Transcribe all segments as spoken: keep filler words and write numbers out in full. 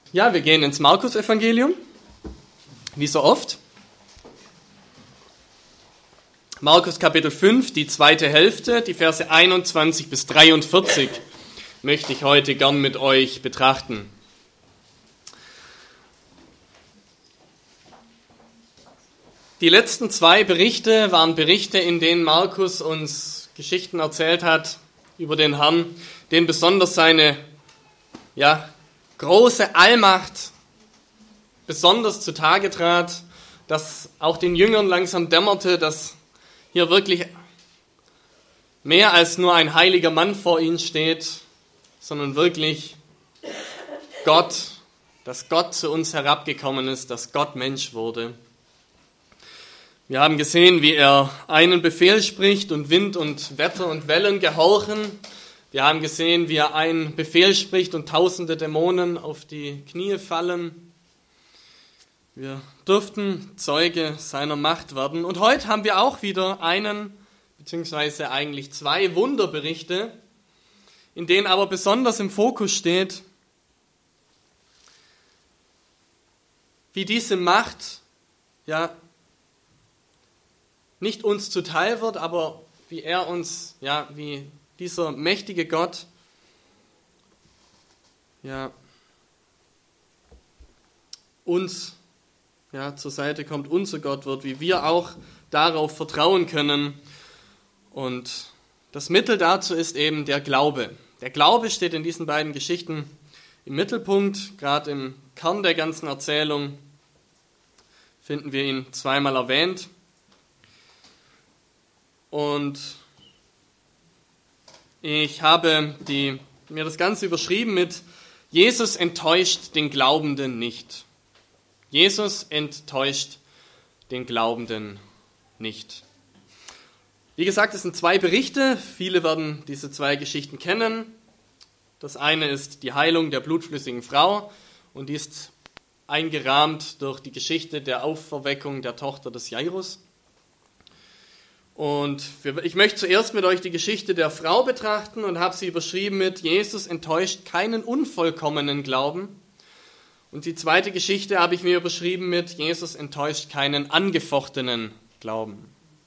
Ja, wir gehen ins Markus-Evangelium, wie so oft. Markus Kapitel fünf, die zweite Hälfte, die Verse einundzwanzig bis dreiundvierzig möchte ich heute gern mit euch betrachten. Die letzten zwei Berichte waren Berichte, in denen Markus uns Geschichten erzählt hat über den Herrn, denen besonders seine ja, große Allmacht besonders zutage trat, dass auch den Jüngern langsam dämmerte, dass hier wirklich mehr als nur ein heiliger Mann vor ihnen steht, sondern wirklich Gott, dass Gott zu uns herabgekommen ist, dass Gott Mensch wurde. Wir haben gesehen, wie er einen Befehl spricht und Wind und Wetter und Wellen gehorchen. Wir haben gesehen, wie er einen Befehl spricht und tausende Dämonen auf die Knie fallen. Wir durften Zeuge seiner Macht werden. Und heute haben wir auch wieder einen, beziehungsweise eigentlich zwei Wunderberichte, in denen aber besonders im Fokus steht, wie diese Macht ja nicht uns zuteil wird, aber wie er uns, ja, wie dieser mächtige Gott, ja, uns, ja, zur Seite kommt, unser Gott wird, wie wir auch darauf vertrauen können. Und das Mittel dazu ist eben der Glaube. Der Glaube steht in diesen beiden Geschichten im Mittelpunkt, gerade im Kern der ganzen Erzählung finden wir ihn zweimal erwähnt. Und ich habe die, mir das Ganze überschrieben mit Jesus enttäuscht den Glaubenden nicht. Jesus enttäuscht den Glaubenden nicht. Wie gesagt, es sind zwei Berichte. Viele werden diese zwei Geschichten kennen. Das eine ist die Heilung der blutflüssigen Frau und die ist eingerahmt durch die Geschichte der Auferweckung der Tochter des Jairus. Und ich möchte zuerst mit euch die Geschichte der Frau betrachten und habe sie überschrieben mit Jesus enttäuscht keinen unvollkommenen Glauben. Und die zweite Geschichte habe ich mir überschrieben mit Jesus enttäuscht keinen angefochtenen Glauben.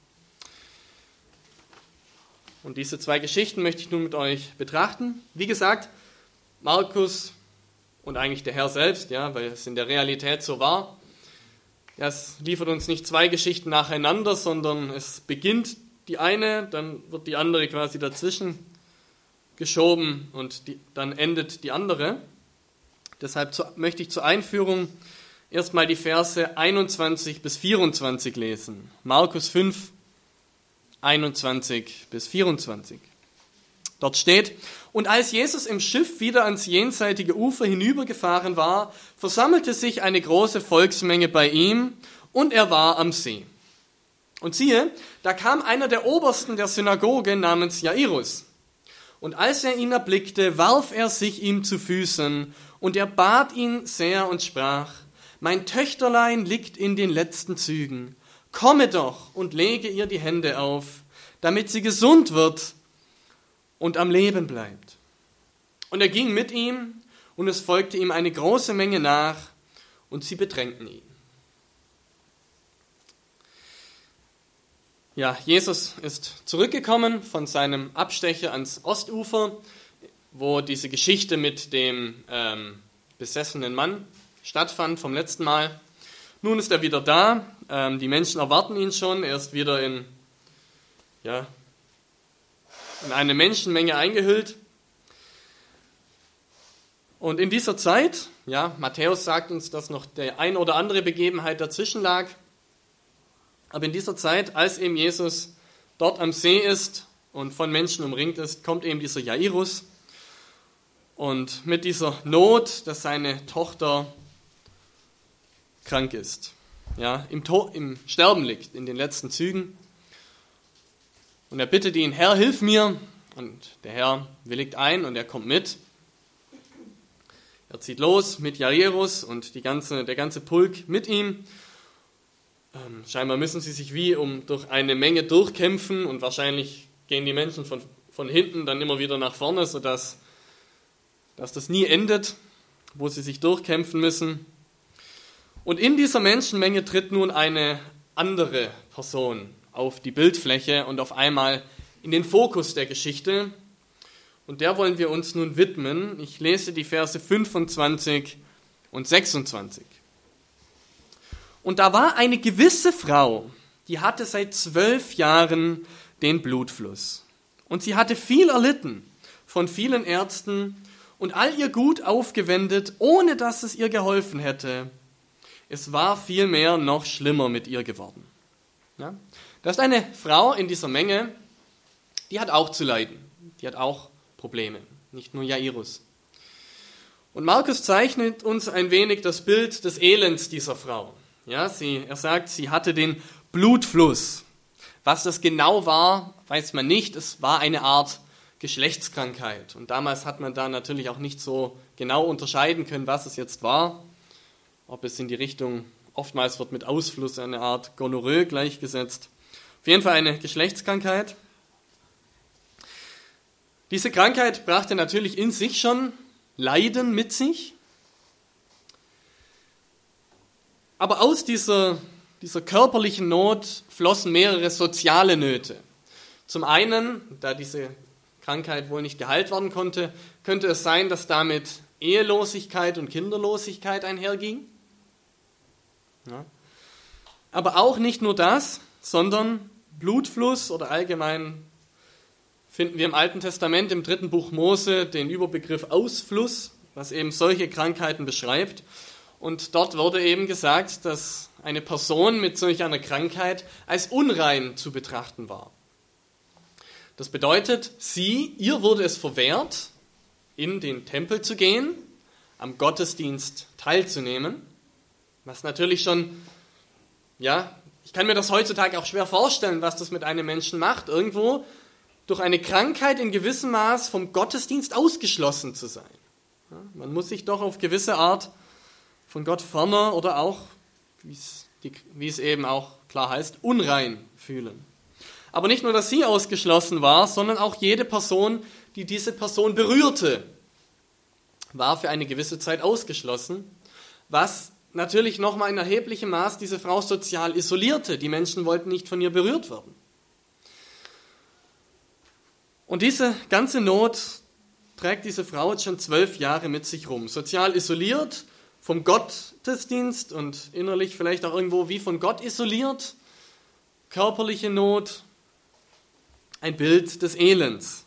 Und diese zwei Geschichten möchte ich nun mit euch betrachten. Wie gesagt, Markus und eigentlich der Herr selbst, ja, weil es in der Realität so war, ja, es liefert uns nicht zwei Geschichten nacheinander, sondern es beginnt die eine, dann wird die andere quasi dazwischen geschoben und die, dann endet die andere. Deshalb zu, möchte ich zur Einführung erstmal die Verse einundzwanzig bis vierundzwanzig lesen. Markus fünf, einundzwanzig bis vierundzwanzig. Dort steht: Und als Jesus im Schiff wieder ans jenseitige Ufer hinübergefahren war, versammelte sich eine große Volksmenge bei ihm und er war am See. Und siehe, da kam einer der Obersten der Synagoge namens Jairus. Und als er ihn erblickte, warf er sich ihm zu Füßen und er bat ihn sehr und sprach: Mein Töchterlein liegt in den letzten Zügen. Komme doch und lege ihr die Hände auf, damit sie gesund wird und am Leben bleibt. Und er ging mit ihm, und es folgte ihm eine große Menge nach, und sie bedrängten ihn. Ja, Jesus ist zurückgekommen von seinem Abstecher ans Ostufer, wo diese Geschichte mit dem ähm, besessenen Mann stattfand vom letzten Mal. Nun ist er wieder da, ähm, die Menschen erwarten ihn schon, er ist wieder in, ja, in eine Menschenmenge eingehüllt. Und in dieser Zeit, ja, Matthäus sagt uns, dass noch der ein oder andere Begebenheit dazwischen lag, aber in dieser Zeit, als eben Jesus dort am See ist und von Menschen umringt ist, kommt eben dieser Jairus und mit dieser Not, dass seine Tochter krank ist, ja, im, to- im Sterben liegt, in den letzten Zügen. Und er bittet ihn: Herr, hilf mir. Und der Herr willigt ein und er kommt mit. Er zieht los mit Jairus und die ganze, der ganze Pulk mit ihm. Ähm, scheinbar müssen sie sich wie um durch eine Menge durchkämpfen und wahrscheinlich gehen die Menschen von, von hinten dann immer wieder nach vorne, sodass dass das nie endet. wo sie sich durchkämpfen müssen. Und in dieser Menschenmenge tritt nun eine andere Person auf die Bildfläche und auf einmal in den Fokus der Geschichte. Und der wollen wir uns nun widmen. Ich lese die Verse fünfundzwanzig und sechsundzwanzig. Und da war eine gewisse Frau, die hatte seit zwölf Jahren den Blutfluss. Und sie hatte viel erlitten von vielen Ärzten und all ihr Gut aufgewendet, ohne dass es ihr geholfen hätte. Es war vielmehr noch schlimmer mit ihr geworden. Ja? Da ist eine Frau in dieser Menge, die hat auch zu leiden. Die hat auch Probleme, nicht nur Jairus. Und Markus zeichnet uns ein wenig das Bild des Elends dieser Frau. Ja, sie, er sagt, sie hatte den Blutfluss. Was das genau war, weiß man nicht. Es war eine Art Geschlechtskrankheit. Und damals hat man da natürlich auch nicht so genau unterscheiden können, was es jetzt war. Ob es in die Richtung, oftmals wird mit Ausfluss eine Art Gonorrhoe gleichgesetzt. Auf jeden Fall eine Geschlechtskrankheit. Diese Krankheit brachte natürlich in sich schon Leiden mit sich. Aber aus dieser, dieser körperlichen Not flossen mehrere soziale Nöte. Zum einen, da diese Krankheit wohl nicht geheilt werden konnte, könnte es sein, dass damit Ehelosigkeit und Kinderlosigkeit einherging. Ja. Aber auch nicht nur das, sondern Blutfluss oder allgemein finden wir im Alten Testament im dritten Buch Mose den Überbegriff Ausfluss, was eben solche Krankheiten beschreibt. Und dort wurde eben gesagt, dass eine Person mit solch einer Krankheit als unrein zu betrachten war. Das bedeutet, sie, ihr wurde es verwehrt, in den Tempel zu gehen, am Gottesdienst teilzunehmen, was natürlich schon, ja, ich kann mir das heutzutage auch schwer vorstellen, was das mit einem Menschen macht, irgendwo durch eine Krankheit in gewissem Maß vom Gottesdienst ausgeschlossen zu sein. Ja, man muss sich doch auf gewisse Art von Gott ferner oder auch, wie es eben auch klar heißt, unrein fühlen. Aber nicht nur, dass sie ausgeschlossen war, sondern auch jede Person, die diese Person berührte, war für eine gewisse Zeit ausgeschlossen, was natürlich nochmal in erheblichem Maß diese Frau sozial isolierte. Die Menschen wollten nicht von ihr berührt werden. Und diese ganze Not trägt diese Frau jetzt schon zwölf Jahre mit sich rum. Sozial isoliert, vom Gottesdienst und innerlich vielleicht auch irgendwo wie von Gott isoliert. Körperliche Not, ein Bild des Elends.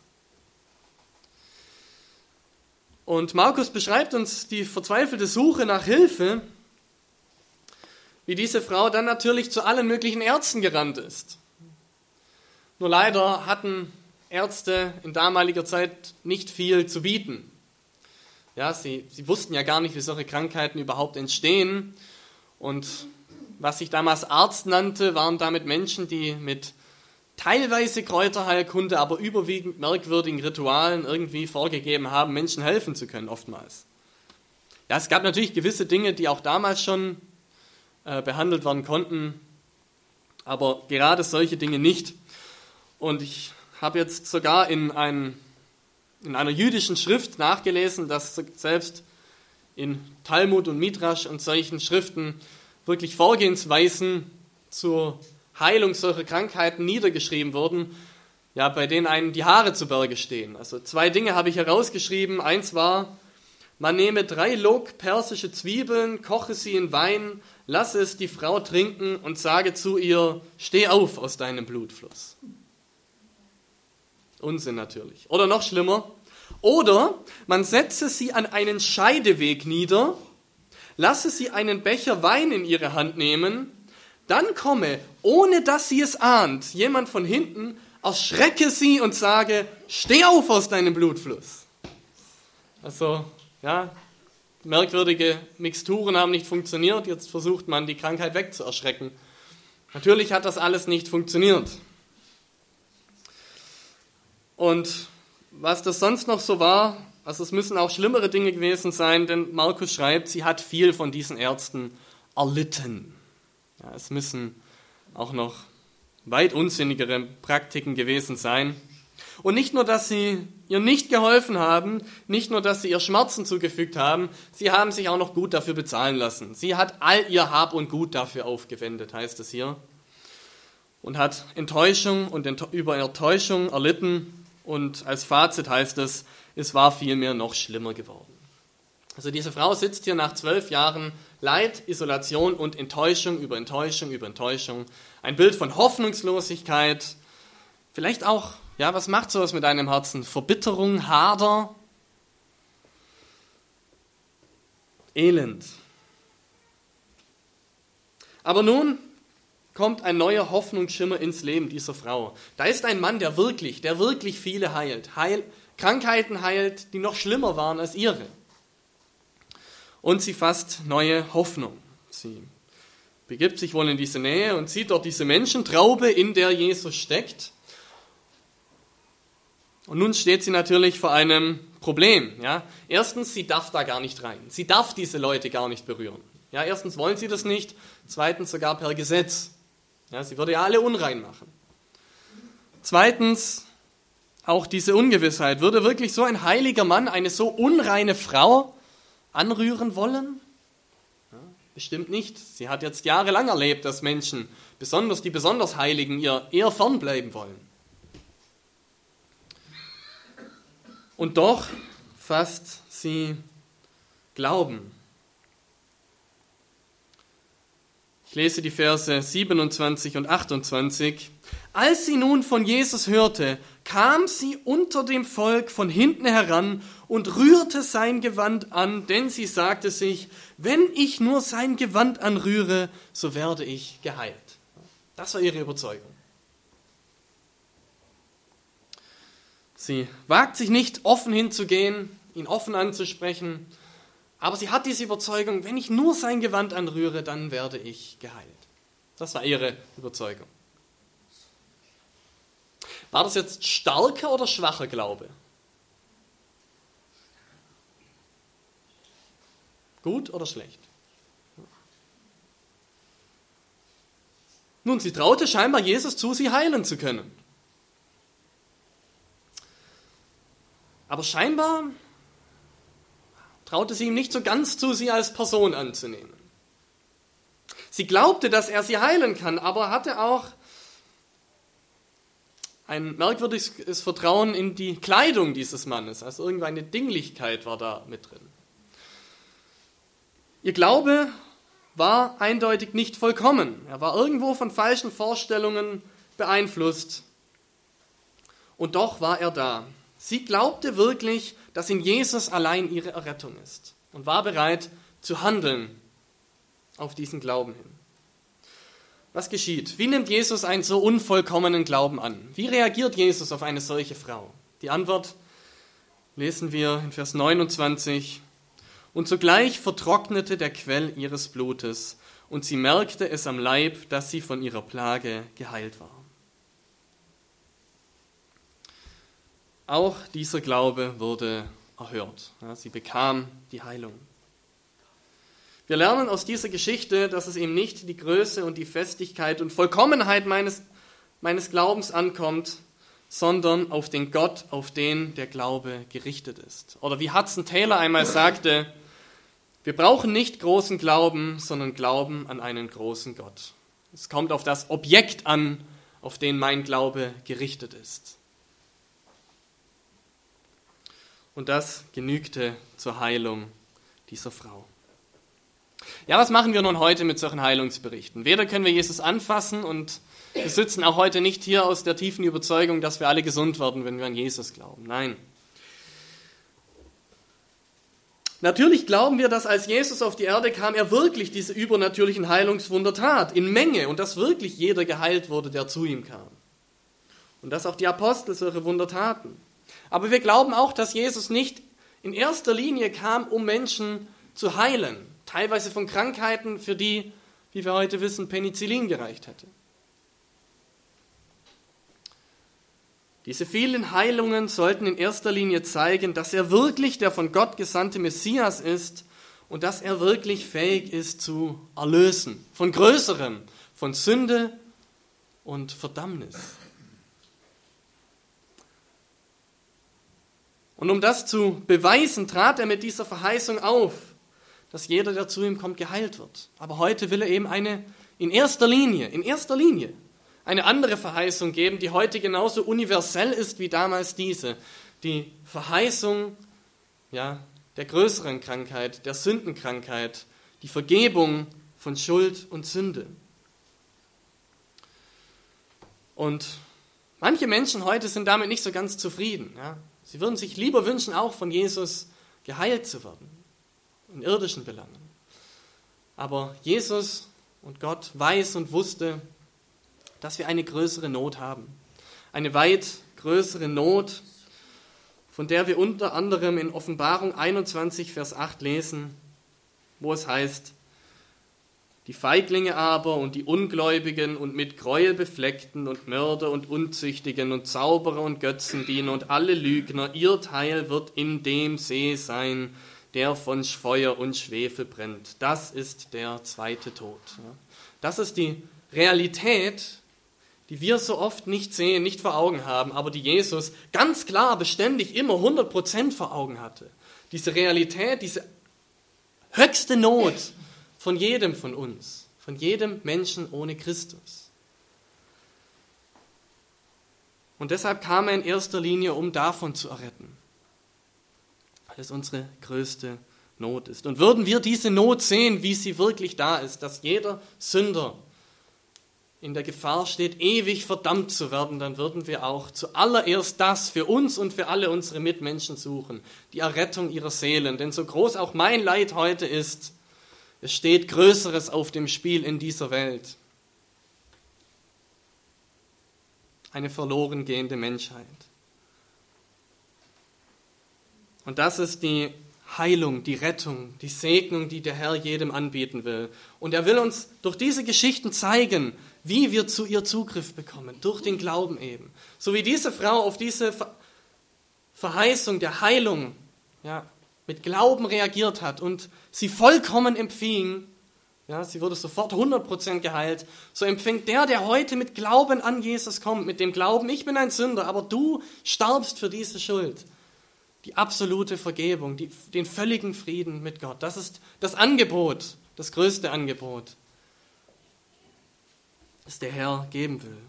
Und Markus beschreibt uns die verzweifelte Suche nach Hilfe, wie diese Frau dann natürlich zu allen möglichen Ärzten gerannt ist. Nur leider hatten Ärzte in damaliger Zeit nicht viel zu bieten. Ja, sie, sie wussten ja gar nicht, wie solche Krankheiten überhaupt entstehen. Und was sich damals Arzt nannte, waren damit Menschen, die mit teilweise Kräuterheilkunde, aber überwiegend merkwürdigen Ritualen irgendwie vorgegeben haben, Menschen helfen zu können, oftmals. Ja, es gab natürlich gewisse Dinge, die auch damals schon äh, behandelt werden konnten, aber gerade solche Dinge nicht. Und ich habe jetzt sogar in, ein, in einer jüdischen Schrift nachgelesen, dass selbst in Talmud und Midrash und solchen Schriften wirklich Vorgehensweisen zur Heilung solcher Krankheiten niedergeschrieben wurden, ja, bei denen einem die Haare zu Berge stehen. Also zwei Dinge habe ich herausgeschrieben. Eins war, man nehme drei Lok persische Zwiebeln, koche sie in Wein, lasse es die Frau trinken und sage zu ihr, steh auf aus deinem Blutfluss. Unsinn natürlich. Oder noch schlimmer. Oder man setze sie an einen Scheideweg nieder, lasse sie einen Becher Wein in ihre Hand nehmen, dann komme, ohne dass sie es ahnt, jemand von hinten, erschrecke sie und sage, steh auf aus deinem Blutfluss. Also, ja, merkwürdige Mixturen haben nicht funktioniert, jetzt versucht man, die Krankheit wegzuerschrecken. Natürlich hat das alles nicht funktioniert. Und was das sonst noch so war, also es müssen auch schlimmere Dinge gewesen sein, denn Markus schreibt, sie hat viel von diesen Ärzten erlitten. Ja, es müssen auch noch weit unsinnigere Praktiken gewesen sein. Und nicht nur, dass sie ihr nicht geholfen haben, nicht nur, dass sie ihr Schmerzen zugefügt haben, sie haben sich auch noch gut dafür bezahlen lassen. Sie hat all ihr Hab und Gut dafür aufgewendet, heißt es hier. Und hat Enttäuschung und Ent- über Enttäuschung erlitten. Und als Fazit heißt es, es war vielmehr noch schlimmer geworden. Also diese Frau sitzt hier nach zwölf Jahren Leid, Isolation und Enttäuschung über Enttäuschung über Enttäuschung. Ein Bild von Hoffnungslosigkeit, vielleicht auch, ja, was macht sowas mit deinem Herzen? Verbitterung, Hader, Elend. Aber nun kommt ein neuer Hoffnungsschimmer ins Leben dieser Frau. Da ist ein Mann, der wirklich, der wirklich viele heilt. Heil, Krankheiten heilt, die noch schlimmer waren als ihre. Und sie fasst neue Hoffnung. Sie begibt sich wohl in diese Nähe und sieht dort diese Menschentraube, in der Jesus steckt. Und nun steht sie natürlich vor einem Problem. Ja? Erstens, sie darf da gar nicht rein. Sie darf diese Leute gar nicht berühren. Ja, erstens wollen sie das nicht, zweitens sogar per Gesetz. Ja, sie würde ja alle unrein machen. Zweitens, auch diese Ungewissheit. Würde wirklich so ein heiliger Mann eine so unreine Frau anrühren wollen? Ja, bestimmt nicht. Sie hat jetzt jahrelang erlebt, dass Menschen, besonders die besonders Heiligen, ihr eher fernbleiben wollen. Und doch fasst sie Glauben. Ich lese die Verse siebenundzwanzig und achtundzwanzig. Als sie nun von Jesus hörte, kam sie unter dem Volk von hinten heran und rührte sein Gewand an, denn sie sagte sich, wenn ich nur sein Gewand anrühre, so werde ich geheilt. Das war ihre Überzeugung. Sie wagt sich nicht, offen hinzugehen, ihn offen anzusprechen, aber sie hat diese Überzeugung, wenn ich nur sein Gewand anrühre, dann werde ich geheilt. Das war ihre Überzeugung. War das jetzt starker oder schwacher Glaube? Gut oder schlecht? Nun, sie traute scheinbar Jesus zu, sie heilen zu können. Aber scheinbar traute sie ihm nicht so ganz zu, sie als Person anzunehmen. Sie glaubte, dass er sie heilen kann, aber hatte auch ein merkwürdiges Vertrauen in die Kleidung dieses Mannes. Also irgendeine Dinglichkeit war da mit drin. Ihr Glaube war eindeutig nicht vollkommen. Er war irgendwo von falschen Vorstellungen beeinflusst. Und doch war er da. Sie glaubte wirklich, dass in Jesus allein ihre Errettung ist und war bereit zu handeln auf diesen Glauben hin. Was geschieht? Wie nimmt Jesus einen so unvollkommenen Glauben an? Wie reagiert Jesus auf eine solche Frau? Die Antwort lesen wir in Vers neunundzwanzig. Und sogleich vertrocknete der Quell ihres Blutes und sie merkte es am Leib, dass sie von ihrer Plage geheilt war. Auch dieser Glaube wurde erhört. Ja, sie bekam die Heilung. Wir lernen aus dieser Geschichte, dass es eben nicht die Größe und die Festigkeit und Vollkommenheit meines, meines Glaubens ankommt, sondern auf den Gott, auf den der Glaube gerichtet ist. Oder wie Hudson Taylor einmal sagte, wir brauchen nicht großen Glauben, sondern Glauben an einen großen Gott. Es kommt auf das Objekt an, auf den mein Glaube gerichtet ist. Und das genügte zur Heilung dieser Frau. Ja, was machen wir nun heute mit solchen Heilungsberichten? Weder können wir Jesus anfassen und wir sitzen auch heute nicht hier aus der tiefen Überzeugung, dass wir alle gesund werden, wenn wir an Jesus glauben. Nein. Natürlich glauben wir, dass als Jesus auf die Erde kam, er wirklich diese übernatürlichen Heilungswunder tat, in Menge, und dass wirklich jeder geheilt wurde, der zu ihm kam. Und dass auch die Apostel solche Wunder taten. Aber wir glauben auch, dass Jesus nicht in erster Linie kam, um Menschen zu heilen. Teilweise von Krankheiten, für die, wie wir heute wissen, Penicillin gereicht hätte. Diese vielen Heilungen sollten in erster Linie zeigen, dass er wirklich der von Gott gesandte Messias ist und dass er wirklich fähig ist zu erlösen. Von Größerem, von Sünde und Verdammnis. Und um das zu beweisen, trat er mit dieser Verheißung auf, dass jeder, der zu ihm kommt, geheilt wird. Aber heute will er eben eine, in erster Linie, in erster Linie, eine andere Verheißung geben, die heute genauso universell ist wie damals diese. Die Verheißung, ja, der größeren Krankheit, der Sündenkrankheit, die Vergebung von Schuld und Sünde. Und manche Menschen heute sind damit nicht so ganz zufrieden. Ja. Sie würden sich lieber wünschen, auch von Jesus geheilt zu werden, in irdischen Belangen. Aber Jesus und Gott weiß und wusste, dass wir eine größere Not haben. Eine weit größere Not, von der wir unter anderem in Offenbarung einundzwanzig, Vers acht lesen, wo es heißt: Die Feiglinge aber und die Ungläubigen und mit Gräuel befleckten und Mörder und Unzüchtigen und Zauberer und Götzendiener und alle Lügner, ihr Teil wird in dem See sein, der von Feuer und Schwefel brennt. Das ist der zweite Tod. Das ist die Realität, die wir so oft nicht sehen, nicht vor Augen haben, aber die Jesus ganz klar, beständig, immer hundert Prozent vor Augen hatte. Diese Realität, diese höchste Not von jedem von uns, von jedem Menschen ohne Christus. Und deshalb kam er in erster Linie, um davon zu erretten, weil es unsere größte Not ist. Und würden wir diese Not sehen, wie sie wirklich da ist, dass jeder Sünder in der Gefahr steht, ewig verdammt zu werden, dann würden wir auch zuallererst das für uns und für alle unsere Mitmenschen suchen, die Errettung ihrer Seelen. Denn so groß auch mein Leid heute ist, es steht Größeres auf dem Spiel in dieser Welt. Eine verloren gehende Menschheit. Und das ist die Heilung, die Rettung, die Segnung, die der Herr jedem anbieten will. Und er will uns durch diese Geschichten zeigen, wie wir zu ihr Zugriff bekommen, durch den Glauben eben. So wie diese Frau auf diese Verheißung der Heilung, ja, mit Glauben reagiert hat und sie vollkommen empfing, ja, sie wurde sofort hundert Prozent geheilt, so empfängt der, der heute mit Glauben an Jesus kommt, mit dem Glauben, ich bin ein Sünder, aber du starbst für diese Schuld, die absolute Vergebung, die, den völligen Frieden mit Gott. Das ist das Angebot, das größte Angebot, das der Herr geben will.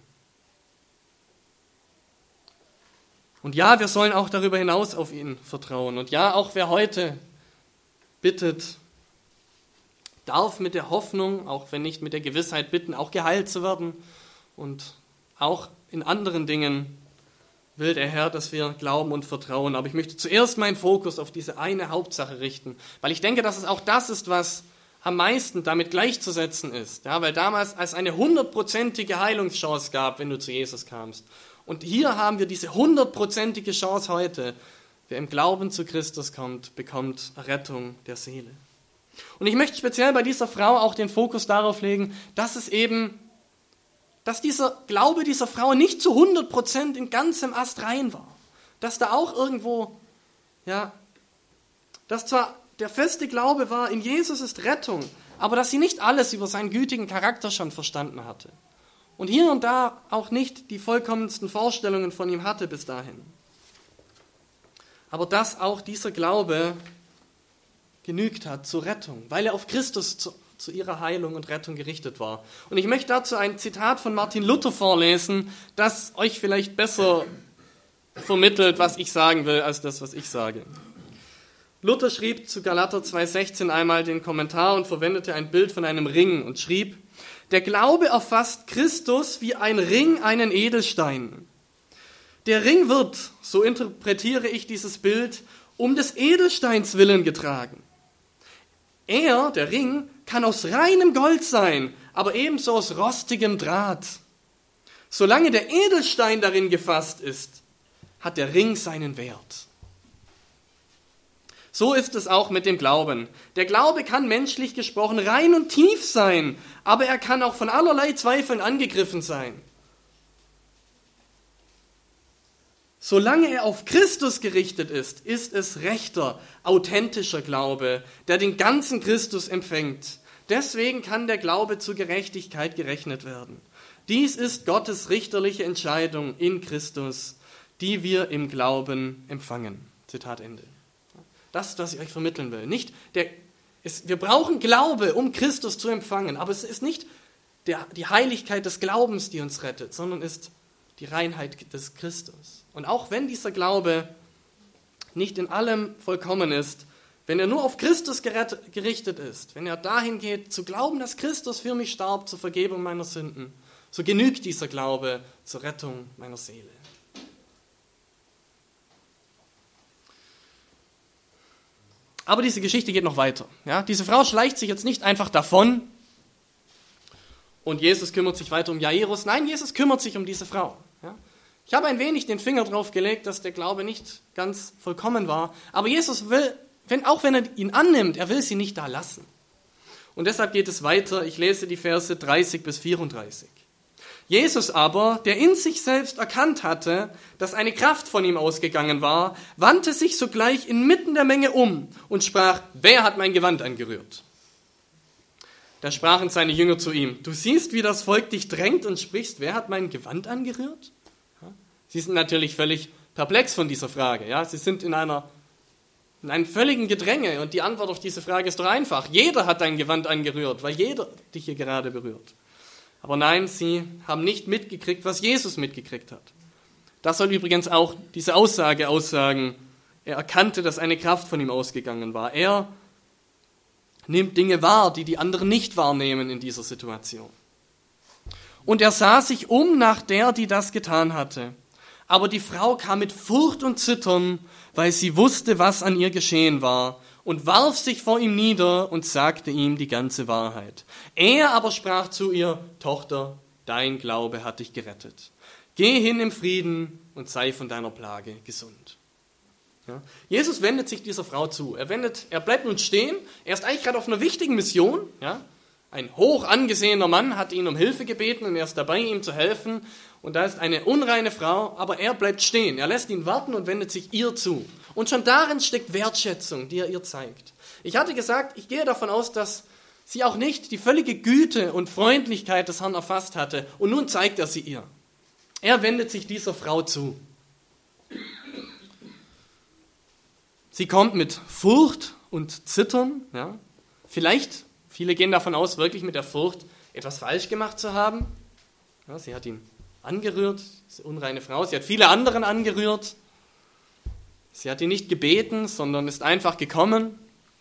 Und ja, wir sollen auch darüber hinaus auf ihn vertrauen. Und ja, auch wer heute bittet, darf mit der Hoffnung, auch wenn nicht mit der Gewissheit bitten, auch geheilt zu werden. Und auch in anderen Dingen will der Herr, dass wir glauben und vertrauen. Aber ich möchte zuerst meinen Fokus auf diese eine Hauptsache richten, weil ich denke, dass es auch das ist, was am meisten damit gleichzusetzen ist. Ja, weil damals es eine hundertprozentige Heilungschance gab, wenn du zu Jesus kamst. Und hier haben wir diese hundertprozentige Chance heute. Wer im Glauben zu Christus kommt, bekommt Rettung der Seele. Und ich möchte speziell bei dieser Frau auch den Fokus darauf legen, dass es eben, dass dieser Glaube dieser Frau nicht zu hundert Prozent in ganzem Ast rein war. Dass da auch irgendwo, ja, dass zwar der feste Glaube war, in Jesus ist Rettung, aber dass sie nicht alles über seinen gütigen Charakter schon verstanden hatte. Und hier und da auch nicht die vollkommensten Vorstellungen von ihm hatte bis dahin. Aber dass auch dieser Glaube genügt hat zur Rettung, weil er auf Christus zu, zu ihrer Heilung und Rettung gerichtet war. Und ich möchte dazu ein Zitat von Martin Luther vorlesen, das euch vielleicht besser vermittelt, was ich sagen will, als das, was ich sage. Luther schrieb zu Galater zwei sechzehn einmal den Kommentar und verwendete ein Bild von einem Ring und schrieb: Der Glaube erfasst Christus wie ein Ring einen Edelstein. Der Ring wird, so interpretiere ich dieses Bild, um des Edelsteins willen getragen. Er, der Ring, kann aus reinem Gold sein, aber ebenso aus rostigem Draht. Solange der Edelstein darin gefasst ist, hat der Ring seinen Wert. So ist es auch mit dem Glauben. Der Glaube kann menschlich gesprochen rein und tief sein, aber er kann auch von allerlei Zweifeln angegriffen sein. Solange er auf Christus gerichtet ist, ist es rechter, authentischer Glaube, der den ganzen Christus empfängt. Deswegen kann der Glaube zur Gerechtigkeit gerechnet werden. Dies ist Gottes richterliche Entscheidung in Christus, die wir im Glauben empfangen. Zitat Ende. Das ist, was ich euch vermitteln will. Nicht der, es, wir brauchen Glaube, um Christus zu empfangen, aber es ist nicht der, die Heiligkeit des Glaubens, die uns rettet, sondern ist die Reinheit des Christus. Und auch wenn dieser Glaube nicht in allem vollkommen ist, wenn er nur auf Christus gerett, gerichtet ist, wenn er dahin geht, zu glauben, dass Christus für mich starb zur Vergebung meiner Sünden, so genügt dieser Glaube zur Rettung meiner Seele. Aber diese Geschichte geht noch weiter. Ja? Diese Frau schleicht sich jetzt nicht einfach davon und Jesus kümmert sich weiter um Jairus. Nein, Jesus kümmert sich um diese Frau. Ja? Ich habe ein wenig den Finger drauf gelegt, dass der Glaube nicht ganz vollkommen war. Aber Jesus will, wenn, auch wenn er ihn annimmt, er will sie nicht da lassen. Und deshalb geht es weiter. Ich lese die Verse dreißig bis vierunddreißig. Jesus aber, der in sich selbst erkannt hatte, dass eine Kraft von ihm ausgegangen war, wandte sich sogleich inmitten der Menge um und sprach, wer hat mein Gewand angerührt? Da sprachen seine Jünger zu ihm, du siehst, wie das Volk dich drängt und sprichst, wer hat mein Gewand angerührt? Ja? Sie sind natürlich völlig perplex von dieser Frage. Ja? Sie sind in, einer, in einem völligen Gedränge und die Antwort auf diese Frage ist doch einfach. Jeder hat dein Gewand angerührt, weil jeder dich hier gerade berührt. Aber nein, sie haben nicht mitgekriegt, was Jesus mitgekriegt hat. Das soll übrigens auch diese Aussage aussagen. Er erkannte, dass eine Kraft von ihm ausgegangen war. Er nimmt Dinge wahr, die die anderen nicht wahrnehmen in dieser Situation. Und er sah sich um nach der, die das getan hatte. Aber die Frau kam mit Furcht und Zittern, weil sie wusste, was an ihr geschehen war, und warf sich vor ihm nieder und sagte ihm die ganze Wahrheit. Er aber sprach zu ihr, Tochter, dein Glaube hat dich gerettet. Geh hin im Frieden und sei von deiner Plage gesund. Ja? Jesus wendet sich dieser Frau zu. Er, wendet, er bleibt nun stehen. Er ist eigentlich gerade auf einer wichtigen Mission. Ja? Ein hoch angesehener Mann hat ihn um Hilfe gebeten und er ist dabei, ihm zu helfen. Und da ist eine unreine Frau, aber er bleibt stehen. Er lässt ihn warten und wendet sich ihr zu. Und schon darin steckt Wertschätzung, die er ihr zeigt. Ich hatte gesagt, ich gehe davon aus, dass sie auch nicht die völlige Güte und Freundlichkeit des Herrn erfasst hatte. Und nun zeigt er sie ihr. Er wendet sich dieser Frau zu. Sie kommt mit Furcht und Zittern. Ja. Vielleicht, viele gehen davon aus, wirklich mit der Furcht, etwas falsch gemacht zu haben. Ja, sie hat ihn angerührt, diese unreine Frau. Sie hat viele anderen angerührt. Sie hat ihn nicht gebeten, sondern ist einfach gekommen.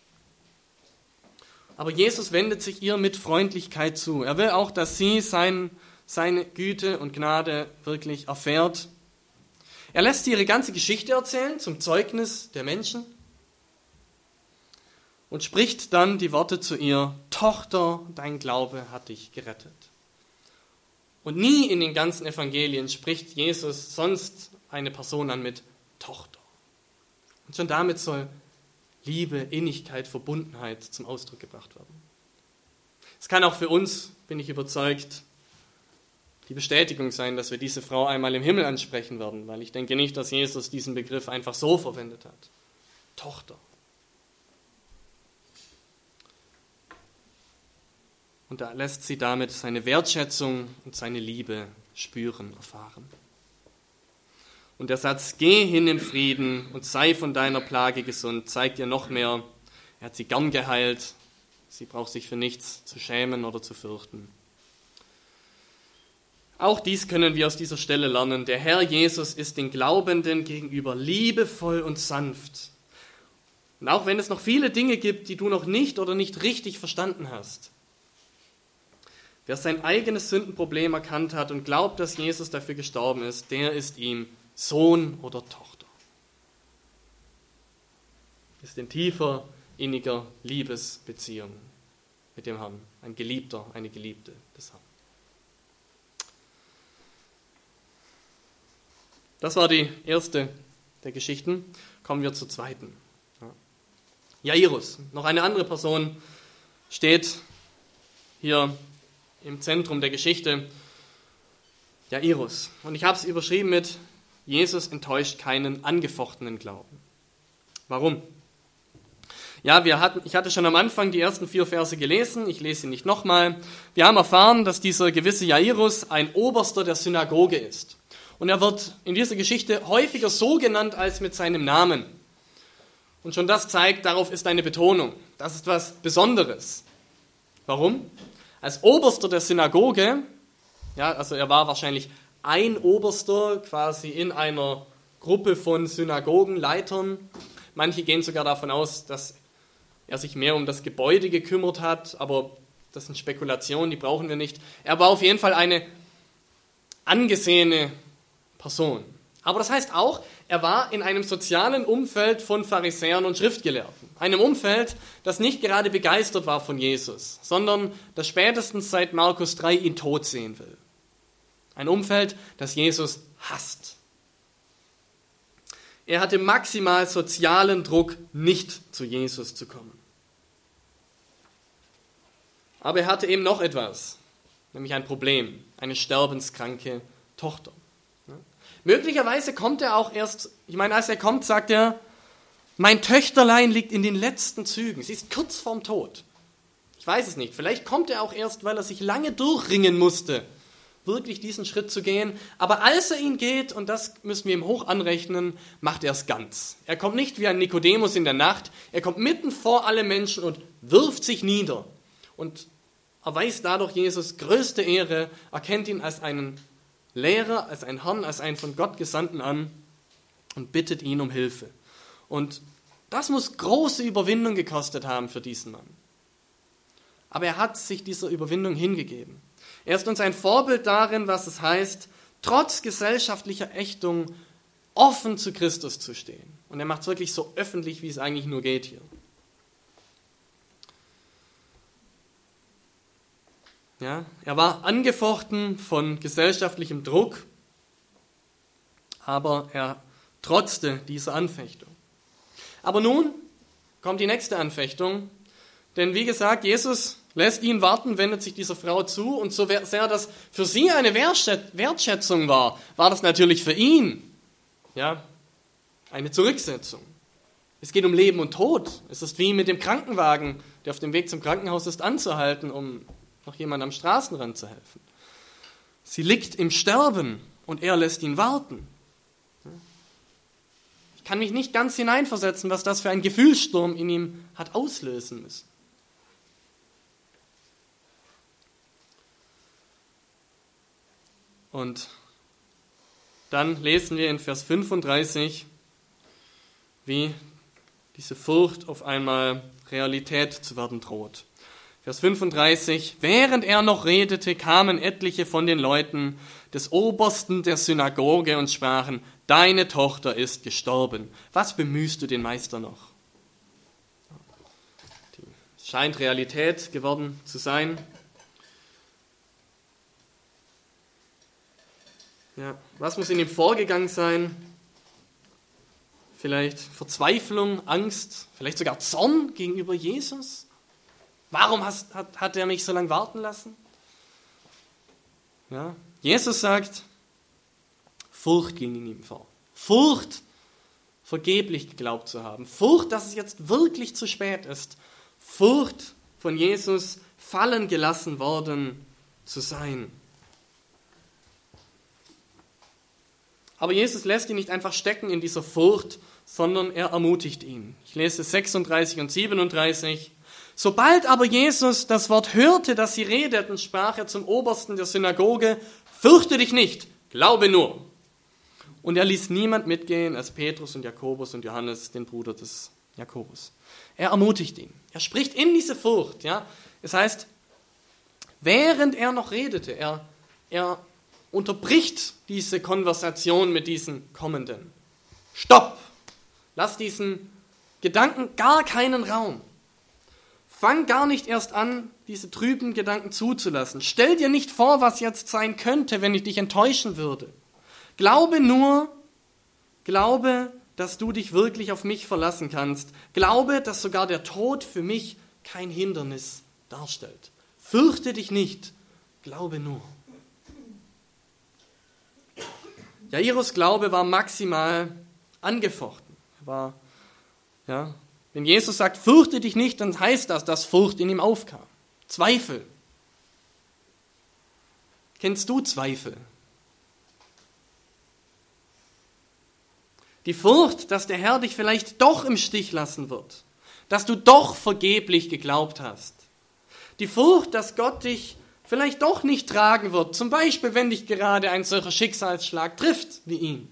Aber Jesus wendet sich ihr mit Freundlichkeit zu. Er will auch, dass sie sein, seine Güte und Gnade wirklich erfährt. Er lässt sie ihre ganze Geschichte erzählen, zum Zeugnis der Menschen. Und spricht dann die Worte zu ihr, Tochter, dein Glaube hat dich gerettet. Und nie in den ganzen Evangelien spricht Jesus sonst eine Person an mit Tochter. Und schon damit soll Liebe, Innigkeit, Verbundenheit zum Ausdruck gebracht werden. Es kann auch für uns, bin ich überzeugt, die Bestätigung sein, dass wir diese Frau einmal im Himmel ansprechen werden, weil ich denke nicht, dass Jesus diesen Begriff einfach so verwendet hat. Tochter. Und er lässt sie damit seine Wertschätzung und seine Liebe spüren, erfahren. Und der Satz, geh hin im Frieden und sei von deiner Plage gesund, zeigt ihr noch mehr, er hat sie gern geheilt, sie braucht sich für nichts zu schämen oder zu fürchten. Auch dies können wir aus dieser Stelle lernen. Der Herr Jesus ist den Glaubenden gegenüber liebevoll und sanft. Und auch wenn es noch viele Dinge gibt, die du noch nicht oder nicht richtig verstanden hast, wer sein eigenes Sündenproblem erkannt hat und glaubt, dass Jesus dafür gestorben ist, der ist ihm Sohn oder Tochter. Ist in tiefer, inniger Liebesbeziehung mit dem Herrn. Ein Geliebter, eine Geliebte des Herrn. Das war die erste der Geschichten. Kommen wir zur zweiten. Jairus, noch eine andere Person, steht hier im Zentrum der Geschichte. Jairus. Und ich habe es überschrieben mit Jesus enttäuscht keinen angefochtenen Glauben. Warum? Ja, wir hatten, ich hatte schon am Anfang die ersten vier Verse gelesen, ich lese sie nicht nochmal. Wir haben erfahren, dass dieser gewisse Jairus ein Oberster der Synagoge ist. Und er wird in dieser Geschichte häufiger so genannt als mit seinem Namen. Und schon das zeigt, darauf ist eine Betonung. Das ist was Besonderes. Warum? Als Oberster der Synagoge, ja, also er war wahrscheinlich ein Oberster quasi in einer Gruppe von Synagogenleitern. Manche gehen sogar davon aus, dass er sich mehr um das Gebäude gekümmert hat, aber das sind Spekulationen, die brauchen wir nicht. Er war auf jeden Fall eine angesehene Person. Aber das heißt auch, er war in einem sozialen Umfeld von Pharisäern und Schriftgelehrten. Einem Umfeld, das nicht gerade begeistert war von Jesus, sondern das spätestens seit Markus drei ihn tot sehen will. Ein Umfeld, das Jesus hasst. Er hatte maximal sozialen Druck, nicht zu Jesus zu kommen. Aber er hatte eben noch etwas, nämlich ein Problem, eine sterbenskranke Tochter. Möglicherweise kommt er auch erst, ich meine, als er kommt, sagt er, mein Töchterlein liegt in den letzten Zügen, sie ist kurz vorm Tod. Ich weiß es nicht, vielleicht kommt er auch erst, weil er sich lange durchringen musste, wirklich diesen Schritt zu gehen. Aber als er ihn geht, und das müssen wir ihm hoch anrechnen, macht er es ganz. Er kommt nicht wie ein Nikodemus in der Nacht, er kommt mitten vor alle Menschen und wirft sich nieder und erweist dadurch Jesus größte Ehre, erkennt ihn als einen Lehrer, als einen Herrn, als einen von Gott Gesandten an und bittet ihn um Hilfe. Und das muss große Überwindung gekostet haben für diesen Mann. Aber er hat sich dieser Überwindung hingegeben. Er ist uns ein Vorbild darin, was es heißt, trotz gesellschaftlicher Ächtung offen zu Christus zu stehen. Und er macht es wirklich so öffentlich, wie es eigentlich nur geht hier. Ja, er war angefochten von gesellschaftlichem Druck, aber er trotzte dieser Anfechtung. Aber nun kommt die nächste Anfechtung, denn wie gesagt, Jesus lässt ihn warten, wendet sich dieser Frau zu, und so sehr das für sie eine Wertschätzung war, war das natürlich für ihn, ja, eine Zurücksetzung. Es geht um Leben und Tod. Es ist wie mit dem Krankenwagen, der auf dem Weg zum Krankenhaus ist, anzuhalten, um noch jemand am Straßenrand zu helfen. Sie liegt im Sterben und er lässt ihn warten. Ich kann mich nicht ganz hineinversetzen, was das für ein Gefühlssturm in ihm hat auslösen müssen. Und dann lesen wir in Vers fünfunddreißig, wie diese Furcht auf einmal Realität zu werden droht. Vers fünfunddreißig, während er noch redete, kamen etliche von den Leuten des Obersten der Synagoge und sprachen, deine Tochter ist gestorben. Was bemühst du den Meister noch? Es scheint Realität geworden zu sein. Ja, was muss in ihm vorgegangen sein? Vielleicht Verzweiflung, Angst, vielleicht sogar Zorn gegenüber Jesus? Warum has, hat, hat er mich so lange warten lassen? Ja, Jesus sagt, Furcht ging in ihm vor. Furcht, vergeblich geglaubt zu haben. Furcht, dass es jetzt wirklich zu spät ist. Furcht, von Jesus fallen gelassen worden zu sein. Aber Jesus lässt ihn nicht einfach stecken in dieser Furcht, sondern er ermutigt ihn. Ich lese sechsunddreißig und siebenunddreißig. Sobald aber Jesus das Wort hörte, das sie redeten, sprach er zum Obersten der Synagoge, fürchte dich nicht, glaube nur. Und er ließ niemand mitgehen als Petrus und Jakobus und Johannes, den Bruder des Jakobus. Er ermutigt ihn. Er spricht in diese Furcht. Ja? Es heißt, während er noch redete, er, er unterbricht diese Konversation mit diesen Kommenden. Stopp! Lass diesen Gedanken gar keinen Raum. Fang gar nicht erst an, diese trüben Gedanken zuzulassen. Stell dir nicht vor, was jetzt sein könnte, wenn ich dich enttäuschen würde. Glaube nur, glaube, dass du dich wirklich auf mich verlassen kannst. Glaube, dass sogar der Tod für mich kein Hindernis darstellt. Fürchte dich nicht, glaube nur. Jairus' Glaube war maximal angefochten. Er war, ja, wenn Jesus sagt, fürchte dich nicht, dann heißt das, dass Furcht in ihm aufkam. Zweifel. Kennst du Zweifel? Die Furcht, dass der Herr dich vielleicht doch im Stich lassen wird, dass du doch vergeblich geglaubt hast. Die Furcht, dass Gott dich vielleicht doch nicht tragen wird, zum Beispiel, wenn dich gerade ein solcher Schicksalsschlag trifft wie ihn.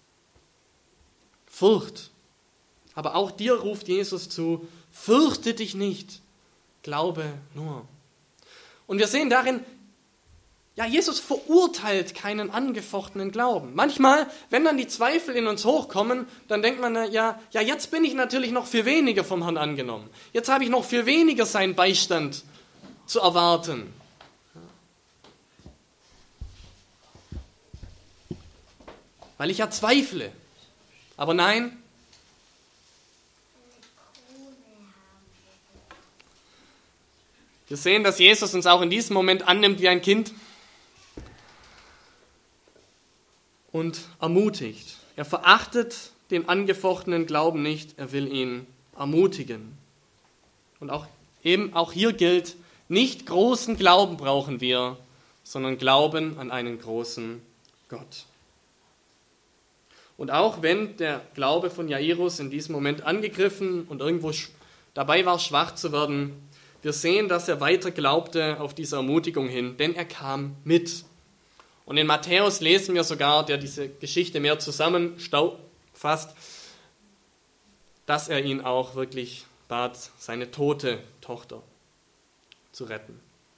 Furcht. Aber auch dir ruft Jesus zu, fürchte dich nicht, glaube nur. Und wir sehen darin, ja, Jesus verurteilt keinen angefochtenen Glauben. Manchmal, wenn dann die Zweifel in uns hochkommen, dann denkt man, ja, ja, jetzt bin ich natürlich noch viel weniger vom Herrn angenommen. Jetzt habe ich noch viel weniger seinen Beistand zu erwarten. Weil ich ja zweifle. Aber nein, wir sehen, dass Jesus uns auch in diesem Moment annimmt wie ein Kind und ermutigt. Er verachtet den angefochtenen Glauben nicht, er will ihn ermutigen. Und auch eben auch hier gilt, nicht großen Glauben brauchen wir, sondern Glauben an einen großen Gott. Und auch wenn der Glaube von Jairus in diesem Moment angegriffen und irgendwo dabei war, schwach zu werden, wir sehen, dass er weiter glaubte auf diese Ermutigung hin, denn er kam mit. Und in Matthäus lesen wir sogar, der diese Geschichte mehr zusammenfasst, dass er ihn auch wirklich bat, seine tote Tochter zu retten.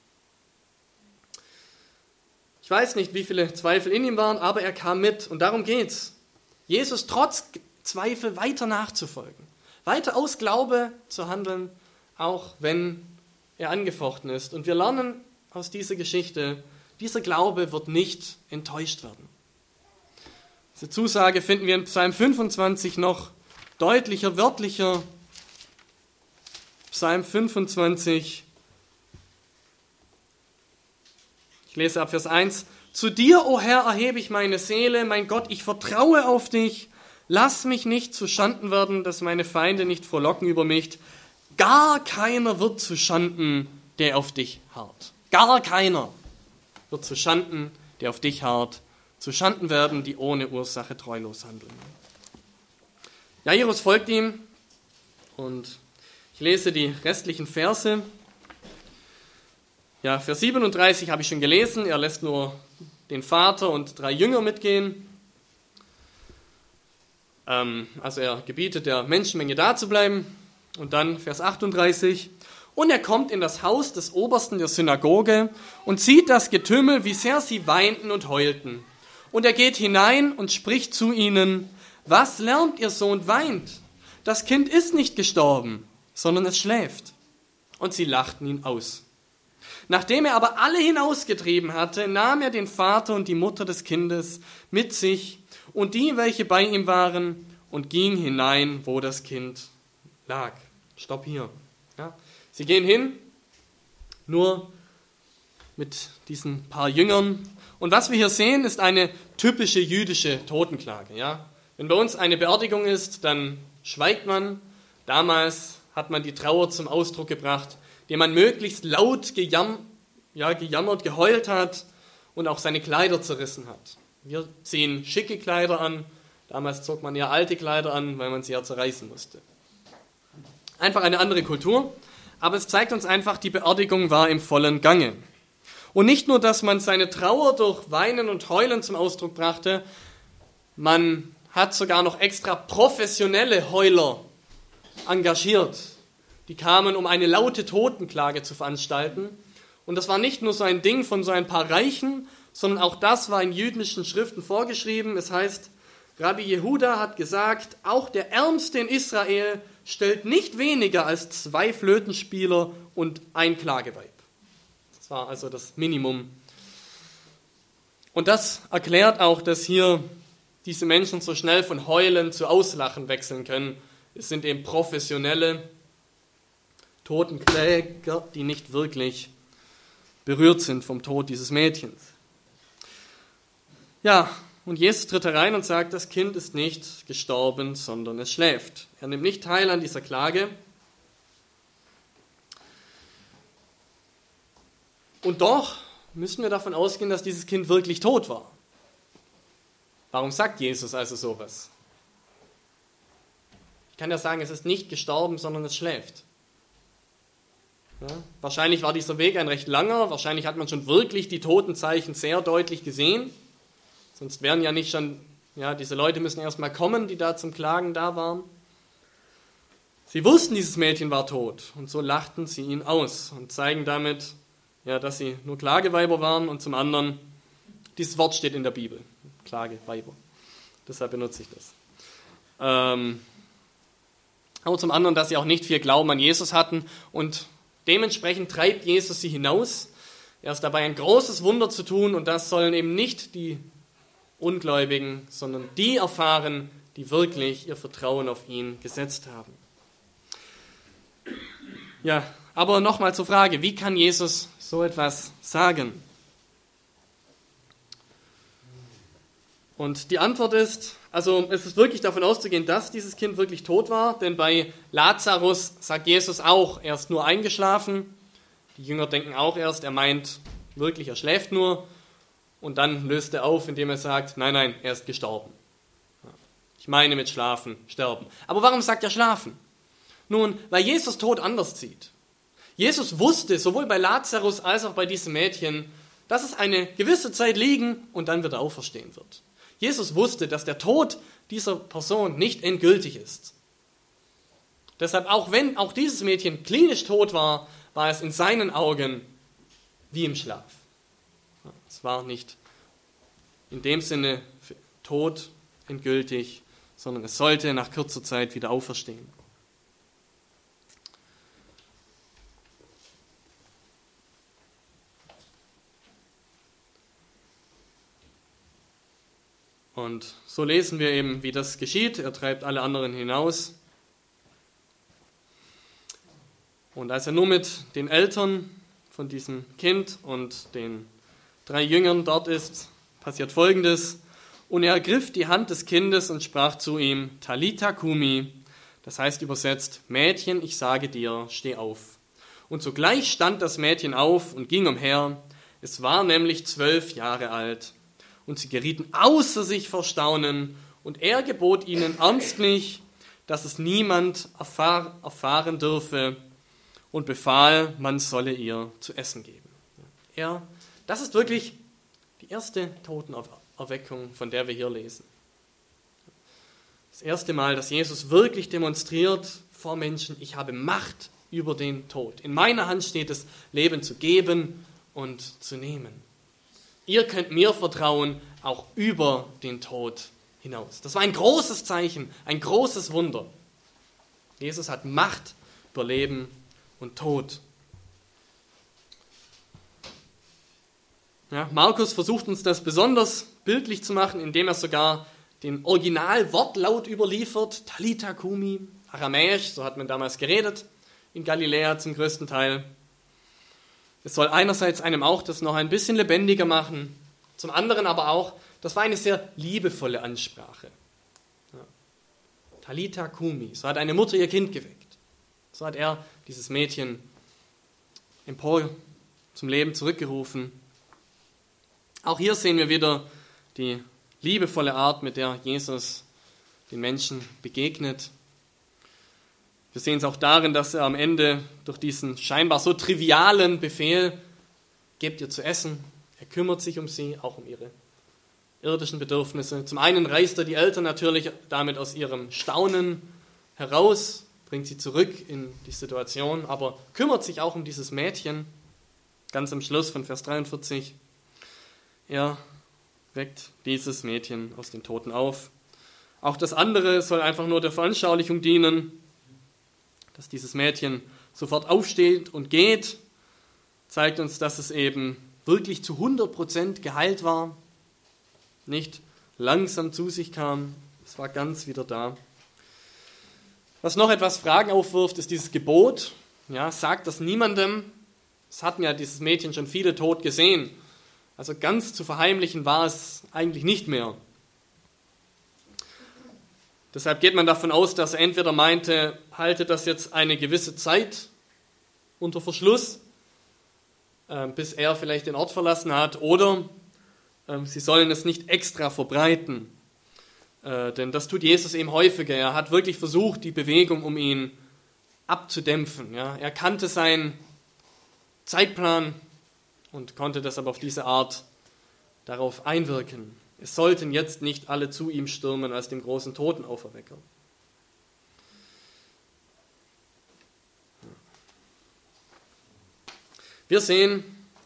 Ich weiß nicht, wie viele Zweifel in ihm waren, aber er kam mit und darum geht's. Jesus trotz Zweifel weiter nachzufolgen, weiter aus Glaube zu handeln, auch wenn er angefochten ist. Und wir lernen aus dieser Geschichte, dieser Glaube wird nicht enttäuscht werden. Diese Zusage finden wir in Psalm fünfundzwanzig noch deutlicher, wörtlicher. Psalm fünfundzwanzig, ich lese ab Vers eins. Zu dir, o Herr, erhebe ich meine Seele, mein Gott, ich vertraue auf dich. Lass mich nicht zu Schanden werden, dass meine Feinde nicht frohlocken über mich. Gar keiner wird zu Schanden, der auf dich harrt. Gar keiner wird zu Schanden, der auf dich harrt. Zu Schanden werden, die ohne Ursache treulos handeln. Jairus folgt ihm und ich lese die restlichen Verse. Ja, Vers siebenunddreißig habe ich schon gelesen. Er lässt nur den Vater und drei Jünger mitgehen. Ähm, also er gebietet der Menschenmenge da zu bleiben. Und dann Vers achtunddreißig. Und er kommt in das Haus des Obersten der Synagoge und sieht das Getümmel, wie sehr sie weinten und heulten. Und er geht hinein und spricht zu ihnen, was lärmt ihr so und weint? Das Kind ist nicht gestorben, sondern es schläft. Und sie lachten ihn aus. Nachdem er aber alle hinausgetrieben hatte, nahm er den Vater und die Mutter des Kindes mit sich und die, welche bei ihm waren, und ging hinein, wo das Kind lag. Stopp hier. Ja. Sie gehen hin, nur mit diesen paar Jüngern. Und was wir hier sehen, ist eine typische jüdische Totenklage. Ja. Wenn bei uns eine Beerdigung ist, dann schweigt man. Damals hat man die Trauer zum Ausdruck gebracht, den man möglichst laut gejam, ja, gejammert, geheult hat und auch seine Kleider zerrissen hat. Wir ziehen schicke Kleider an, damals zog man eher alte Kleider an, weil man sie ja zerreißen musste. Einfach eine andere Kultur, aber es zeigt uns einfach, die Beerdigung war im vollen Gange. Und nicht nur, dass man seine Trauer durch Weinen und Heulen zum Ausdruck brachte, man hat sogar noch extra professionelle Heuler engagiert. Die kamen, um eine laute Totenklage zu veranstalten. Und das war nicht nur so ein Ding von so ein paar Reichen, sondern auch das war in jüdischen Schriften vorgeschrieben. Es heißt, Rabbi Jehuda hat gesagt, auch der Ärmste in Israel stellt nicht weniger als zwei Flötenspieler und ein Klageweib. Das war also das Minimum. Und das erklärt auch, dass hier diese Menschen so schnell von Heulen zu Auslachen wechseln können. Es sind eben professionelle Totenkläger, die nicht wirklich berührt sind vom Tod dieses Mädchens. Ja, und Jesus tritt herein und sagt, das Kind ist nicht gestorben, sondern es schläft. Er nimmt nicht teil an dieser Klage. Und doch müssen wir davon ausgehen, dass dieses Kind wirklich tot war. Warum sagt Jesus also sowas? Ich kann ja sagen, es ist nicht gestorben, sondern es schläft. Ja, wahrscheinlich war dieser Weg ein recht langer, wahrscheinlich hat man schon wirklich die Totenzeichen sehr deutlich gesehen. Sonst wären ja nicht schon, ja, diese Leute müssen erstmal kommen, die da zum Klagen da waren. Sie wussten, dieses Mädchen war tot und so lachten sie ihn aus und zeigen damit, ja, dass sie nur Klageweiber waren und zum anderen, dieses Wort steht in der Bibel, Klageweiber, deshalb benutze ich das. Ähm, aber zum anderen, dass sie auch nicht viel Glauben an Jesus hatten und dementsprechend treibt Jesus sie hinaus. Er ist dabei, ein großes Wunder zu tun und das sollen eben nicht die Ungläubigen, sondern die erfahren, die wirklich ihr Vertrauen auf ihn gesetzt haben. Ja, aber nochmal zur Frage, wie kann Jesus so etwas sagen? Und die Antwort ist, also es ist wirklich davon auszugehen, dass dieses Kind wirklich tot war, denn bei Lazarus sagt Jesus auch, er ist nur eingeschlafen. Die Jünger denken auch erst, er meint wirklich, er schläft nur. Und dann löst er auf, indem er sagt, nein, nein, er ist gestorben. Ich meine mit Schlafen, sterben. Aber warum sagt er schlafen? Nun, weil Jesus Tod anders sieht. Jesus wusste, sowohl bei Lazarus als auch bei diesem Mädchen, dass es eine gewisse Zeit liegen und dann wieder auferstehen wird. Jesus wusste, dass der Tod dieser Person nicht endgültig ist. Deshalb, auch wenn auch dieses Mädchen klinisch tot war, war es in seinen Augen wie im Schlaf. Es war nicht in dem Sinne tot endgültig, sondern es sollte nach kurzer Zeit wieder auferstehen. Und so lesen wir eben, wie das geschieht. Er treibt alle anderen hinaus. Und als er nur mit den Eltern von diesem Kind und den drei Jüngern dort ist, passiert Folgendes. Und er ergriff die Hand des Kindes und sprach zu ihm, Talitha Kumi, das heißt übersetzt, Mädchen, ich sage dir, steh auf. Und sogleich stand das Mädchen auf und ging umher. Es war nämlich zwölf Jahre alt. Und sie gerieten außer sich vor Staunen. Und er gebot ihnen ernstlich, dass es niemand erfahr- erfahren dürfe und befahl, man solle ihr zu essen geben. Er, das ist wirklich die erste Totenerweckung, von der wir hier lesen. Das erste Mal, dass Jesus wirklich demonstriert vor Menschen, ich habe Macht über den Tod. In meiner Hand steht es, Leben zu geben und zu nehmen. Ihr könnt mir vertrauen, auch über den Tod hinaus. Das war ein großes Zeichen, ein großes Wunder. Jesus hat Macht über Leben und Tod. Ja, Markus versucht uns das besonders bildlich zu machen, indem er sogar den Originalwortlaut überliefert, Talitha Kumi, aramäisch, so hat man damals geredet, in Galiläa zum größten Teil. Es soll einerseits einem auch das noch ein bisschen lebendiger machen, zum anderen aber auch, das war eine sehr liebevolle Ansprache. Ja. Talitha Kumi, so hat eine Mutter ihr Kind geweckt. So hat er dieses Mädchen empor zum Leben zurückgerufen. Auch hier sehen wir wieder die liebevolle Art, mit der Jesus den Menschen begegnet. Wir sehen es auch darin, dass er am Ende durch diesen scheinbar so trivialen Befehl, gebt ihr zu essen, er kümmert sich um sie, auch um ihre irdischen Bedürfnisse. Zum einen reißt er die Eltern natürlich damit aus ihrem Staunen heraus, bringt sie zurück in die Situation, aber kümmert sich auch um dieses Mädchen. Ganz am Schluss von Vers dreiundvierzig. Er weckt dieses Mädchen aus den Toten auf. Auch das andere soll einfach nur der Veranschaulichung dienen, dass dieses Mädchen sofort aufsteht und geht, zeigt uns, dass es eben wirklich zu hundert Prozent geheilt war, nicht langsam zu sich kam, es war ganz wieder da. Was noch etwas Fragen aufwirft, ist dieses Gebot. Ja, sagt das niemandem. Es hatten ja dieses Mädchen schon viele tot gesehen. Also ganz zu verheimlichen war es eigentlich nicht mehr. Deshalb geht man davon aus, dass er entweder meinte, halte das jetzt eine gewisse Zeit unter Verschluss, äh, bis er vielleicht den Ort verlassen hat, oder äh, sie sollen es nicht extra verbreiten. Äh, denn das tut Jesus eben häufiger. Er hat wirklich versucht, die Bewegung um ihn abzudämpfen. Ja. Er kannte seinen Zeitplan und konnte deshalb auf diese Art darauf einwirken. Es sollten jetzt nicht alle zu ihm stürmen als dem großen Totenauferwecker. Wir sehen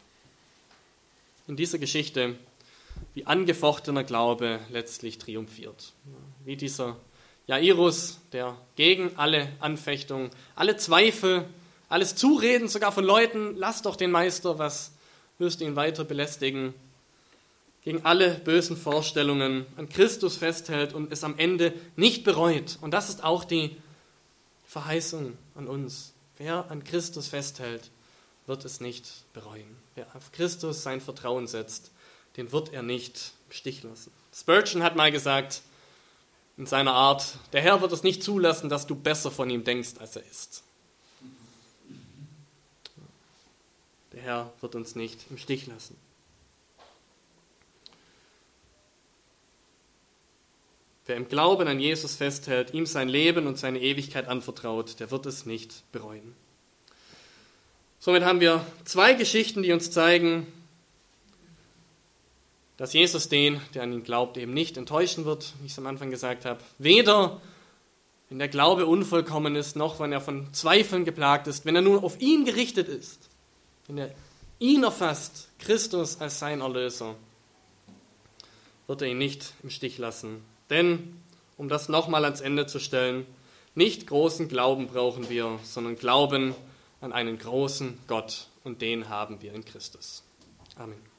in dieser Geschichte, wie angefochtener Glaube letztlich triumphiert. Wie dieser Jairus, der gegen alle Anfechtung, alle Zweifel, alles Zureden sogar von Leuten, lass doch den Meister, was wirst du ihn weiter belästigen, gegen alle bösen Vorstellungen an Christus festhält und es am Ende nicht bereut. Und das ist auch die Verheißung an uns. Wer an Christus festhält, wird es nicht bereuen. Wer auf Christus sein Vertrauen setzt, den wird er nicht im Stich lassen. Spurgeon hat mal gesagt, in seiner Art, der Herr wird es nicht zulassen, dass du besser von ihm denkst, als er ist. Der Herr wird uns nicht im Stich lassen. Wer im Glauben an Jesus festhält, ihm sein Leben und seine Ewigkeit anvertraut, der wird es nicht bereuen. Somit haben wir zwei Geschichten, die uns zeigen, dass Jesus den, der an ihn glaubt, eben nicht enttäuschen wird, wie ich es am Anfang gesagt habe. Weder, wenn der Glaube unvollkommen ist, noch wenn er von Zweifeln geplagt ist, wenn er nur auf ihn gerichtet ist, wenn er ihn erfasst, Christus als sein Erlöser, wird er ihn nicht im Stich lassen. Denn, um das nochmal ans Ende zu stellen, nicht großen Glauben brauchen wir, sondern Glauben an einen großen Gott, und den haben wir in Christus. Amen.